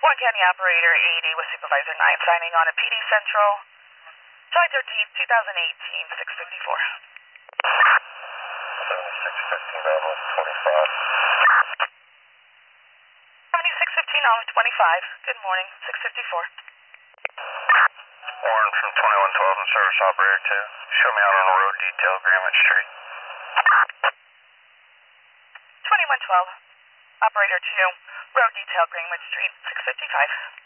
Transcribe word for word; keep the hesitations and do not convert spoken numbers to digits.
Warren County Operator eighty with Supervisor nine signing on a P D Central, July thirteenth, twenty eighteen, six fifty-four. seventy-six fifteen, level twenty-five. seventy-six fifteen on twenty-five. Good morning, six fifty-four. Warren from twenty-one twelve and Service Operator two. Show me out on the road detail, Greenwich Street. twenty-one twelve. Operator two, road detail, Greenwich Street, six fifty-five.